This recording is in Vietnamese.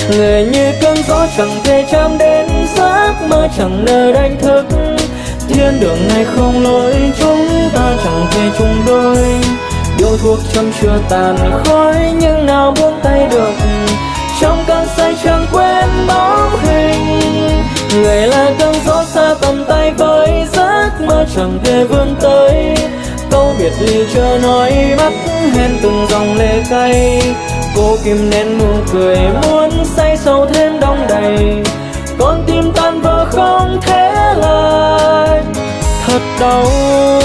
Người như cơn gió chẳng thể chạm đến, giấc mơ chẳng nơi đánh thức. Thiên đường này không lối, chúng ta chẳng thể chung đôi. Điếu thuốc châm chưa tàn khói, nhưng nào buông tay được. Trong cơn say chẳng quên bóng hình. Người là cơn gió xa tầm tay với, giấc mơ chẳng thể vươn tới. Câu biệt ly chưa nói mắt, hẹn từng dòng lệ cay. Cô kìm nén nụ cười, muốn say sâu thêm đong đầy. Con tim tan vỡ không thể lại, thật đau.